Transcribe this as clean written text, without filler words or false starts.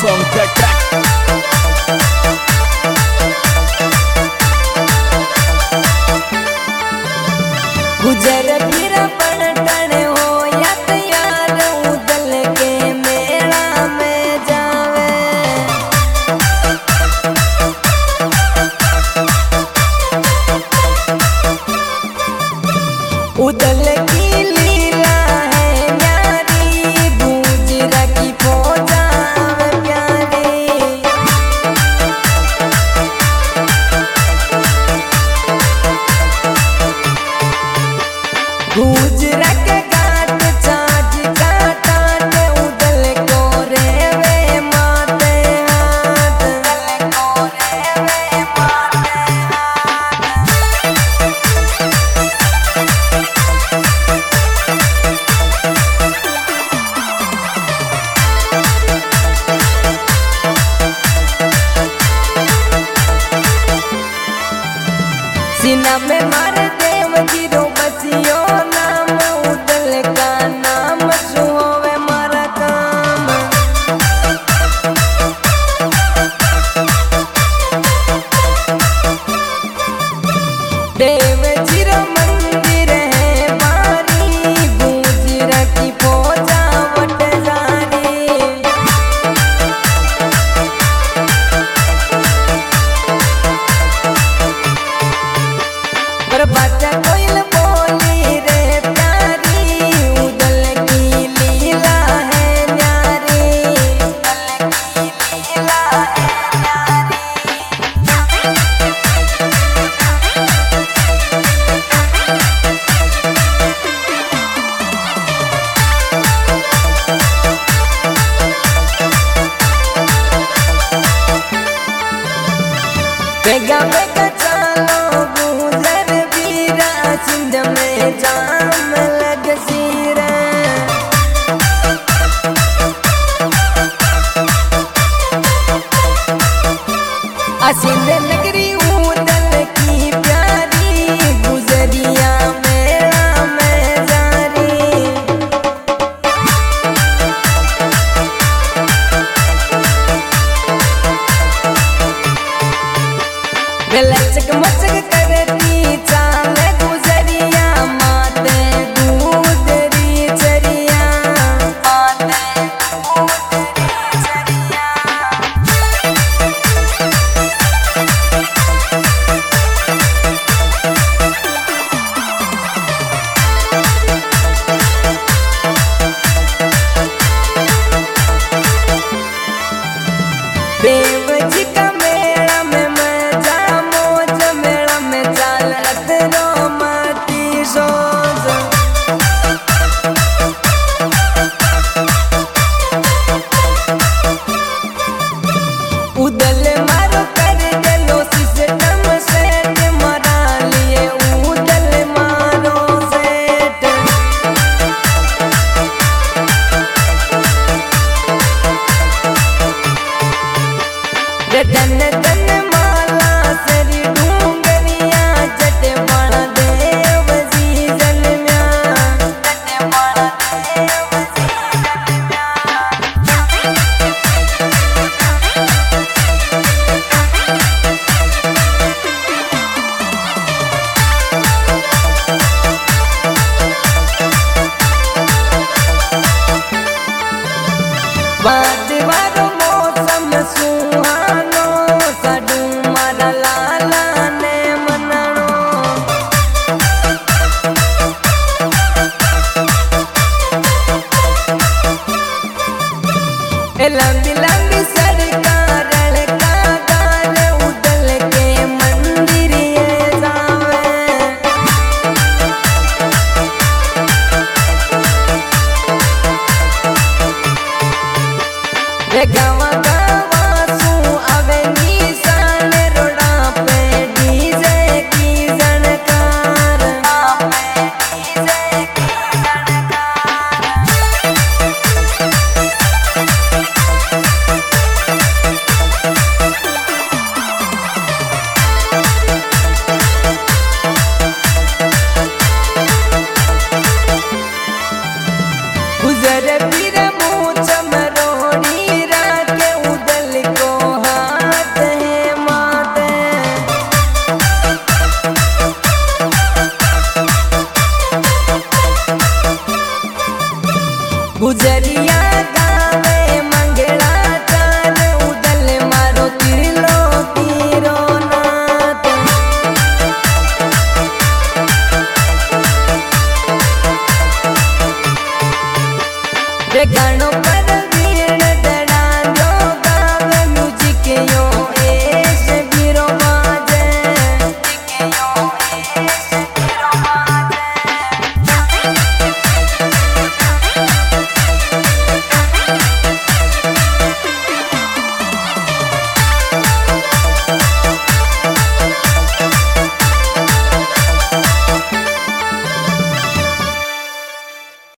song the track. गुजर फिर पलटन हो या तैयार उदल के मेला में जावे। उदल की लीला है न्यारी, गुजरा की फौजा प्यारी। गुजरा के घाट छाछ काटाट उदल को रेवे माते हाथ, उदल को रेवे माते हाथ। सीना में मार देव जीरो बसियो नाम, उदल का नाम सुहोवे मारा काम। देव जीरो मंदिर है बारी, गुजरा की फौजा वट जारी। पर बच्चा कोयल बोली रे प्यारी, उदल की लीला है न्यारी, उदल की लीला है न्यारी। बेगा बेगा चलो गुजर वीरा, सिंध में जाम लग सीरा। सिंध नगरी उदल की प्यारी, गुजरिया मेला में जारी। लचक मचक करती